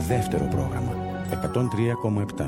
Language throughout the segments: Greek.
δεύτερο πρόγραμμα 103,7.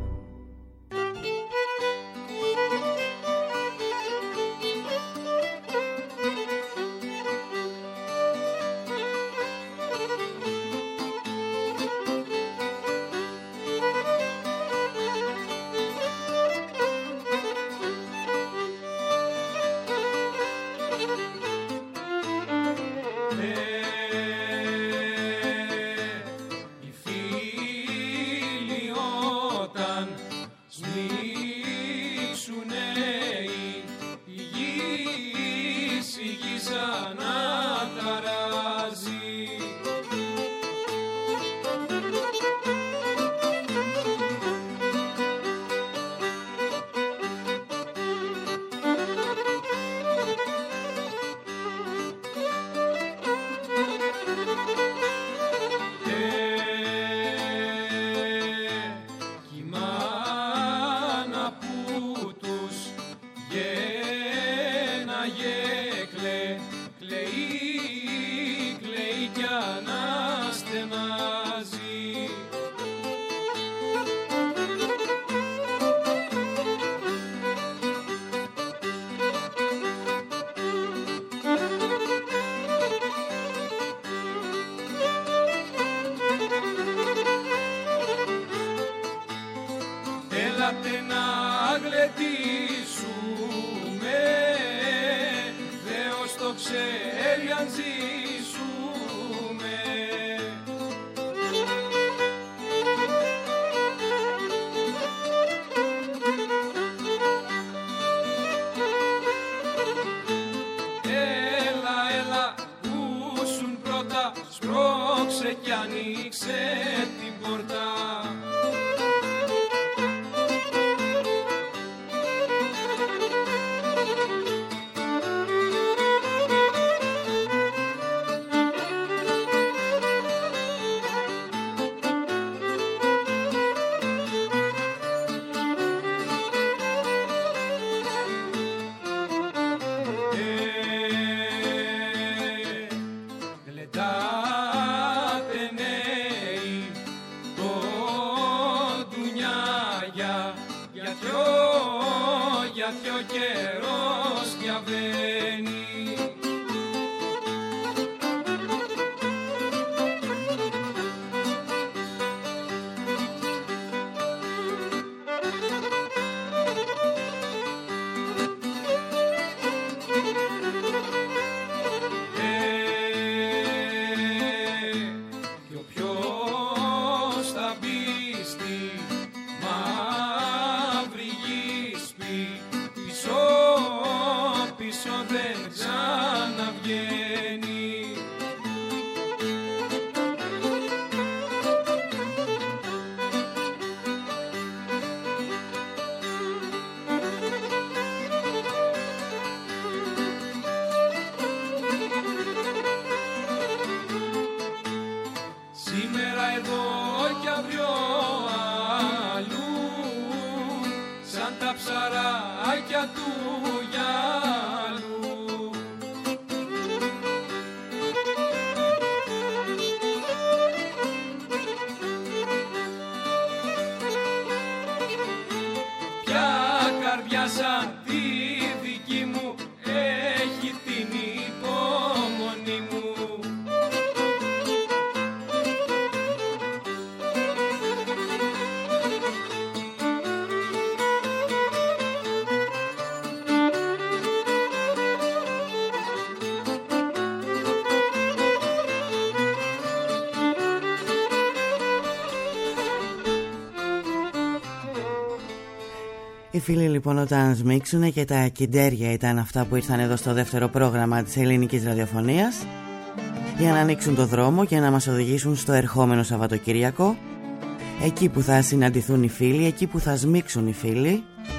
Οι φίλοι λοιπόν όταν σμίξουνε και τα κιντέρια ήταν αυτά που ήρθαν εδώ στο δεύτερο πρόγραμμα της ελληνικής ραδιοφωνίας για να ανοίξουν το δρόμο και να μας οδηγήσουν στο ερχόμενο Σαββατοκύριακο, εκεί που θα συναντηθούν οι φίλοι, εκεί που θα σμίξουν οι φίλοι,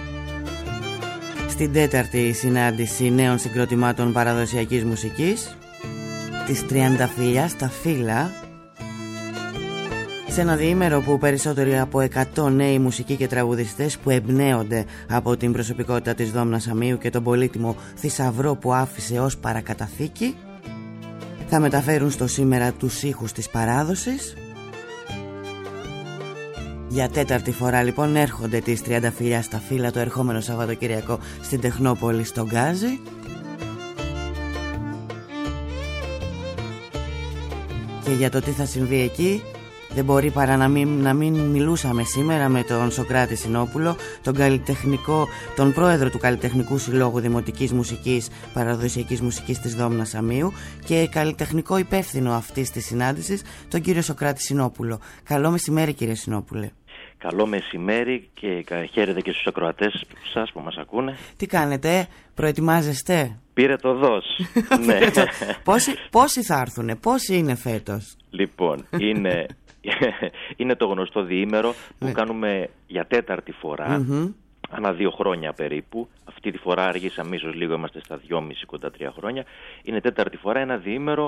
στην τέταρτη συνάντηση νέων συγκροτημάτων παραδοσιακής μουσικής, της Τριανταφυλλιάς στα Φύλλα, σε ένα διήμερο που περισσότεροι από 100 νέοι μουσικοί και τραγουδιστές που εμπνέονται από την προσωπικότητα της Δόμνας Αμείου και τον πολύτιμο θησαυρό που άφησε ως παρακαταθήκη θα μεταφέρουν στο σήμερα τους ήχους της παράδοσης Για τέταρτη φορά λοιπόν έρχονται τις Τριανταφυλλιά στα φύλλα το ερχόμενο Σαββατοκυριακό στην Τεχνόπολη στο Γκάζι. Και για το τι θα συμβεί εκεί δεν μπορεί παρά να μην μιλούσαμε σήμερα με τον Σωκράτη Συνόπουλο, τον πρόεδρο του Καλλιτεχνικού Συλλόγου Δημοτικής Μουσικής Παραδοσιακής Μουσικής της Δόμνας Αμμείου και καλλιτεχνικό υπεύθυνο αυτής της συνάντησης, τον κύριο Σωκράτη Συνόπουλο. Καλό μεσημέρι, κύριε Συνόπουλε. Καλό μεσημέρι και χαίρετε και στους ακροατές σας που μας ακούνε. Τι κάνετε, προετοιμάζεστε? Πήρε το δός. Ναι. Πόσοι θα έρθουνε, πόσοι είναι φέτος? Λοιπόν, είναι το γνωστό διήμερο που κάνουμε για τέταρτη φορά, ανά 2 χρόνια περίπου. Αυτή τη φορά αργήσαμε ίσως λίγο, είμαστε στα 2,5 κοντά 3 χρόνια. Είναι τέταρτη φορά, ένα διήμερο,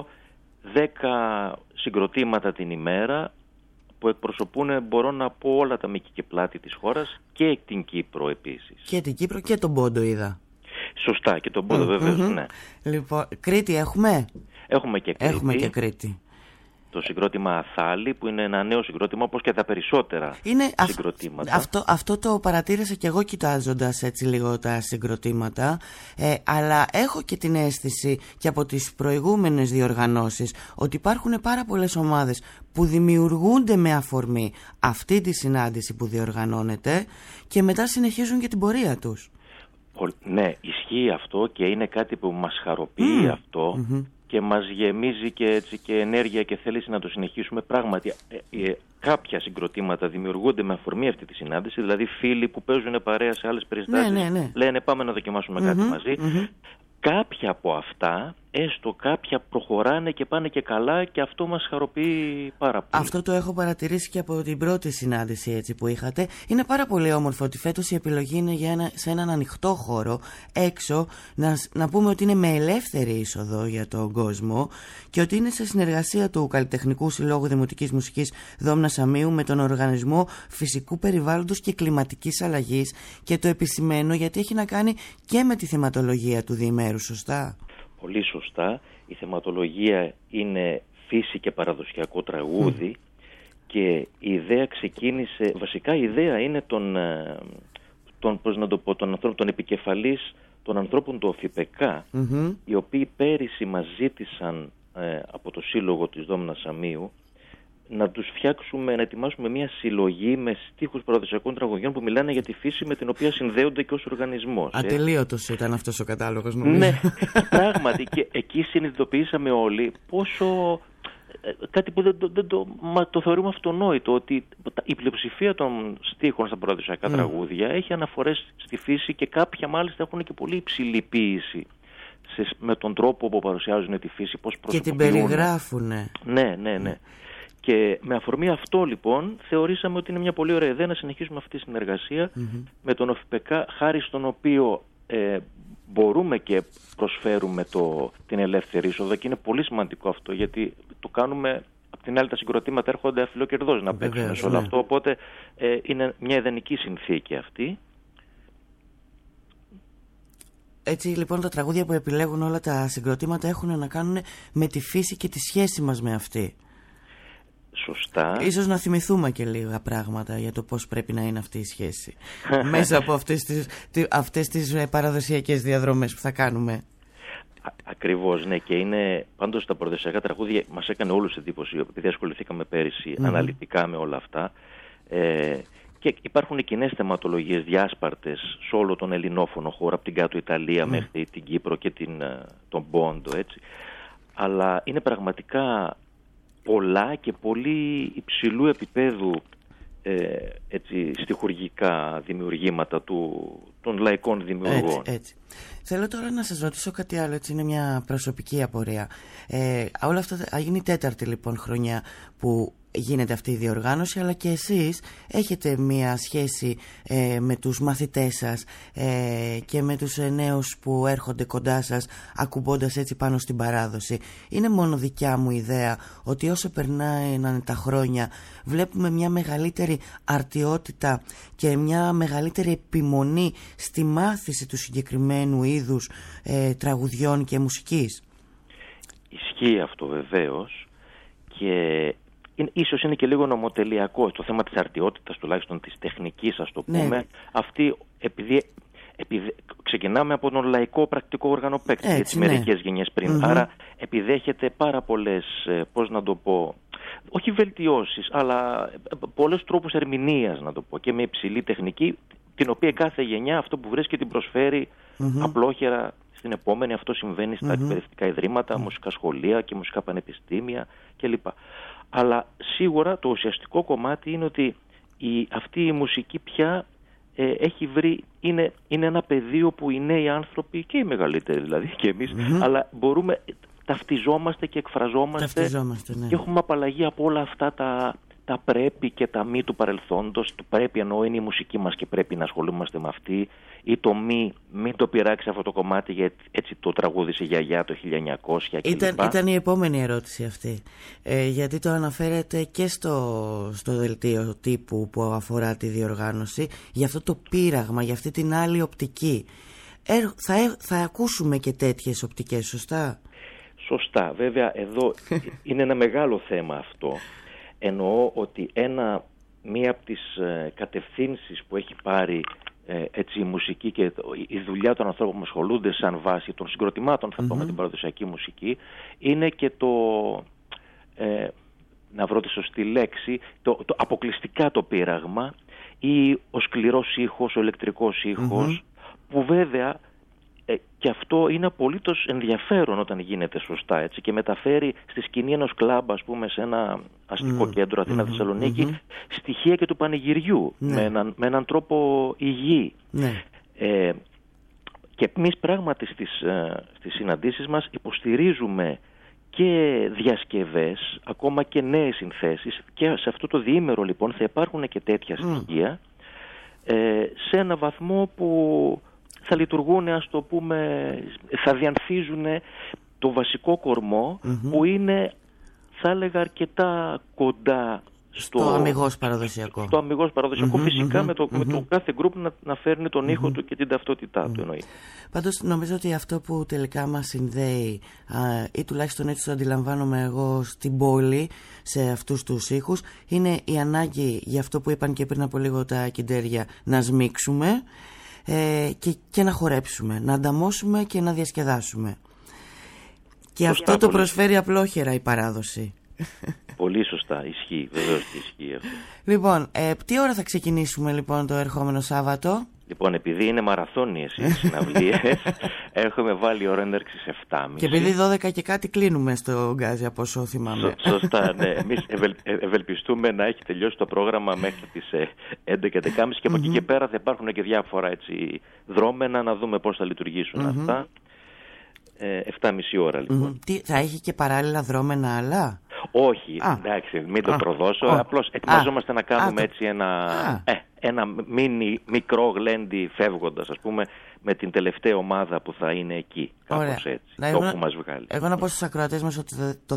10 συγκροτήματα την ημέρα που εκπροσωπούν, μπορώ να πω, όλα τα μήκη και πλάτη της χώρας και την Κύπρο επίσης. Και την Κύπρο και τον Πόντο είδα. Σωστά, και τον Πόντο βεβαίως, ναι. Λοιπόν, Κρήτη έχουμε? Έχουμε και Κρήτη. Έχουμε και Κρήτη. Το συγκρότημα Αθάλη, που είναι ένα νέο συγκρότημα, όπως και τα περισσότερα συγκροτήματα. Αυτό το παρατήρησα και εγώ κοιτάζοντας έτσι λίγο τα συγκροτήματα, αλλά έχω και την αίσθηση και από τις προηγούμενες διοργανώσεις ότι υπάρχουν πάρα πολλές ομάδες που δημιουργούνται με αφορμή αυτή τη συνάντηση που διοργανώνεται και μετά συνεχίζουν και την πορεία τους. Ναι, ισχύει αυτό και είναι κάτι που μας χαροποιεί αυτό. Και μας γεμίζει και, έτσι, και ενέργεια και θέληση να το συνεχίσουμε. Πράγματι, κάποια συγκροτήματα δημιουργούνται με αφορμή αυτή τη συνάντηση, δηλαδή φίλοι που παίζουν παρέα σε άλλες περιστάσεις, λένε πάμε να δοκιμάσουμε κάτι μαζί. Κάποια από αυτά, έστω κάποια, προχωράνε και πάνε και καλά και αυτό μας χαροποιεί πάρα πολύ. Αυτό το έχω παρατηρήσει και από την πρώτη συνάντηση έτσι, που είχατε. Είναι πάρα πολύ όμορφο ότι φέτος η επιλογή είναι σε έναν ανοιχτό χώρο έξω, να πούμε ότι είναι με ελεύθερη είσοδο για τον κόσμο και ότι είναι σε συνεργασία του Καλλιτεχνικού Συλλόγου Δημοτικής Μουσικής Δόμνας Αμμείου με τον Οργανισμό Φυσικού Περιβάλλοντος και Κλιματικής Αλλαγής, και το επισημαίνω γιατί έχει να κάνει και με τη θεματολογία του διημέρου, σωστά? Πολύ σωστά. Η θεματολογία είναι φύση και παραδοσιακό τραγούδι και η ιδέα ξεκίνησε, βασικά η ιδέα είναι των επικεφαλής των ανθρώπων του ΟΦΙΠΕΚΑ, οι οποίοι πέρυσι μας ζήτησαν από το Σύλλογο της Δόμνας Αμμείου να τους φτιάξουμε, να ετοιμάσουμε μια συλλογή με στίχους παραδοσιακών τραγουδιών που μιλάνε για τη φύση με την οποία συνδέονται και ως οργανισμός. Ατελείωτος ήταν αυτός ο κατάλογος, νομίζω. Ναι, πράγματι, και εκεί συνειδητοποιήσαμε όλοι πόσο, κάτι που το θεωρούμε αυτονόητο, ότι η πλειοψηφία των στίχων στα παραδοσιακά τραγούδια έχει αναφορές στη φύση και κάποια μάλιστα έχουν και πολύ υψηλή ποίηση με τον τρόπο που παρουσιάζουν τη φύση, πώς προσωποποιούν. Και την περιγράφουνε. Ναι. Και με αφορμή αυτό λοιπόν θεωρήσαμε ότι είναι μια πολύ ωραία ιδέα να συνεχίσουμε αυτή τη συνεργασία με τον ΟΦΙΠΕΚΑ, χάρη στον οποίο μπορούμε και προσφέρουμε την ελεύθερη είσοδο, και είναι πολύ σημαντικό αυτό γιατί το κάνουμε. Απ' την άλλη τα συγκροτήματα έρχονται αφιλοκερδώς να παίξουν σε όλο αυτό, οπότε είναι μια ιδανική συνθήκη αυτή. Έτσι λοιπόν τα τραγούδια που επιλέγουν όλα τα συγκροτήματα έχουν να κάνουν με τη φύση και τη σχέση μας με αυτή. Σωστά. Ίσως να θυμηθούμε και λίγα πράγματα για το πώς πρέπει να είναι αυτή η σχέση μέσα από αυτές τις παραδοσιακές διαδρομές που θα κάνουμε. Ακριβώς, ναι, και είναι πάντως τα παραδοσιακά τραγούδια μας έκανε όλους εντύπωση, επειδή ασχοληθήκαμε πέρυσι αναλυτικά με όλα αυτά, και υπάρχουν κοινές θεματολογίες διάσπαρτες σε όλο τον ελληνόφωνο χώρο, από την κάτω Ιταλία μέχρι την Κύπρο και τον Πόντο, έτσι. Αλλά είναι πραγματικά πολλά και πολύ υψηλού επίπεδου στιχουργικά δημιουργήματα των λαϊκών δημιουργών. Έτσι. Θέλω τώρα να σας ρωτήσω κάτι άλλο, έτσι είναι μια προσωπική απορία. Όλα αυτά είναι η τέταρτη λοιπόν χρονιά που γίνεται αυτή η διοργάνωση, αλλά και εσείς έχετε μια σχέση με τους μαθητές σας και με τους νέους που έρχονται κοντά σας, ακουμπώντας έτσι πάνω στην παράδοση. Είναι μόνο δικιά μου ιδέα ότι όσο περνάνε τα χρόνια βλέπουμε μια μεγαλύτερη αρτιότητα και μια μεγαλύτερη επιμονή στη μάθηση του συγκεκριμένου είδους τραγουδιών και μουσικής? Ισχύει αυτό βεβαίως, και ίσως είναι και λίγο νομοτελειακό το θέμα της αρτιότητας, τουλάχιστον της τεχνικής, ας το πούμε. Αυτή, επειδή ξεκινάμε από τον λαϊκό πρακτικό όργανο-παίκτη για τις μερικές γενιές πριν. Άρα επιδέχεται πάρα πολλές, πώς να το πω, όχι βελτιώσεις, αλλά πολλές τρόπους ερμηνείας, να το πω, και με υψηλή τεχνική, την οποία κάθε γενιά αυτό που βρίσκει την προσφέρει απλόχερα στην επόμενη. Αυτό συμβαίνει στα εκπαιδευτικά ιδρύματα, μουσικά σχολεία και μουσικά πανεπιστήμια κλπ. Αλλά σίγουρα το ουσιαστικό κομμάτι είναι ότι αυτή η μουσική πια έχει βρει, είναι ένα πεδίο που οι νέοι άνθρωποι και οι μεγαλύτεροι δηλαδή και εμείς, αλλά μπορούμε, ταυτιζόμαστε και εκφραζόμαστε και έχουμε απαλλαγή από όλα αυτά τα πρέπει και τα μη του παρελθόντος. Το πρέπει εννοώ είναι η μουσική μας και πρέπει να ασχολούμαστε με αυτή, ή το μην το πειράξει αυτό το κομμάτι γιατί έτσι το τραγούδισε η γιαγιά το 1900 κλπ. Ήταν η επόμενη ερώτηση αυτή, γιατί το αναφέρεται και στο δελτίο τύπου που αφορά τη διοργάνωση, για αυτό το πείραγμα, για αυτή την άλλη οπτική. Θα ακούσουμε και τέτοιες οπτικές, σωστά? Σωστά, βέβαια εδώ είναι ένα μεγάλο θέμα αυτό. Εννοώ ότι μία από τις κατευθύνσεις που έχει πάρει έτσι η μουσική και η δουλειά των ανθρώπων που ασχολούνται σαν βάση των συγκροτημάτων, θα πω, με την παραδοσιακή μουσική, είναι και να βρω τη σωστή λέξη, το αποκλειστικά το πείραγμα ή ο σκληρός ήχος, ο ηλεκτρικός ήχος, που βέβαια και αυτό είναι απολύτως ενδιαφέρον όταν γίνεται σωστά, έτσι, και μεταφέρει στη σκηνή ενός κλαμπ, ας πούμε, σε ένα αστικό κέντρο Αθήνα Θεσσαλονίκη, στοιχεία και του πανηγυριού, με έναν τρόπο υγιή. Και εμείς πράγματι στις συναντήσεις μας υποστηρίζουμε και διασκευές, ακόμα και νέες συνθέσεις, και σε αυτό το διήμερο λοιπόν θα υπάρχουν και τέτοια στοιχεία σε ένα βαθμό που θα λειτουργούν, ας το πούμε, θα διανθίζουν το βασικό κορμό που είναι, θα έλεγα, αρκετά κοντά στο αμιγώς παραδοσιακό. Στο αμιγώς παραδοσιακό, φυσικά με το κάθε γκρουπ να φέρνει τον ήχο του και την ταυτότητά του, εννοεί. Πάντως νομίζω ότι αυτό που τελικά μας συνδέει, ή τουλάχιστον έτσι το αντιλαμβάνομαι εγώ στην πόλη, σε αυτούς τους ήχους, είναι η ανάγκη, για αυτό που είπαν και πριν από λίγο τα κιντέρια, να σμίξουμε και να χορέψουμε, να ανταμώσουμε και να διασκεδάσουμε. Και σωστά, αυτό το προσφέρει απλόχερα η παράδοση. Πολύ σωστά, ισχύει, βεβαίως και ισχύει αυτό. Λοιπόν, τι ώρα θα ξεκινήσουμε λοιπόν το ερχόμενο Σάββατο? Λοιπόν, επειδή είναι μαραθώνιες οι συναυλίες, έχουμε βάλει ώρα έναρξης 7.30. Και επειδή 12 και κάτι κλείνουμε στο Γκάζι, από όσο θυμάμαι. Σωστά, ναι. Εμείς ευελπιστούμε να έχει τελειώσει το πρόγραμμα μέχρι τις 11.30 και από εκεί και πέρα θα υπάρχουν και διάφορα έτσι δρόμενα, να δούμε πώς θα λειτουργήσουν αυτά. 7.30 ώρα λοιπόν. Τι, θα έχει και παράλληλα δρόμενα άλλα? Όχι, εντάξει, μην το προδώσω. Απλώς ετοιμαζόμαστε να κάνουμε έτσι ένα μικρό γλέντι φεύγοντας, ας πούμε, με την τελευταία ομάδα που θα είναι εκεί. Κάπως έτσι, το που μας βγάλει. Εγώ να πω στους ακροατές μας ότι το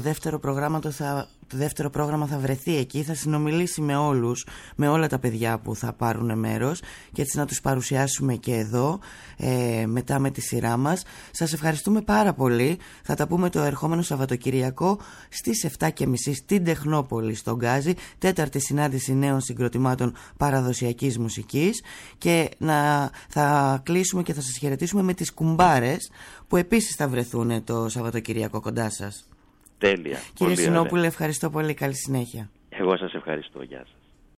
δεύτερο πρόγραμμα θα βρεθεί εκεί, θα συνομιλήσει με όλους, με όλα τα παιδιά που θα πάρουν μέρος, και έτσι να τους παρουσιάσουμε και εδώ μετά με τη σειρά μας. Σας ευχαριστούμε πάρα πολύ. Θα τα πούμε το ερχόμενο Σαββατοκυριακό στις 7.30 στην Τεχνόπολη, στον Γκάζι, τέταρτη συνάντηση νέων συγκροτημάτων παραδοσιακής μουσικής, και θα κλείσουμε και θα σας χαιρετήσουμε με τις κουμπάρες, που επίσης θα βρεθούν το Σαββατοκυριακό κοντά σας. Τέλεια. Κύριε Συνόπουλε, ευχαριστώ πολύ. Καλή συνέχεια. Εγώ σας ευχαριστώ. Γεια σας.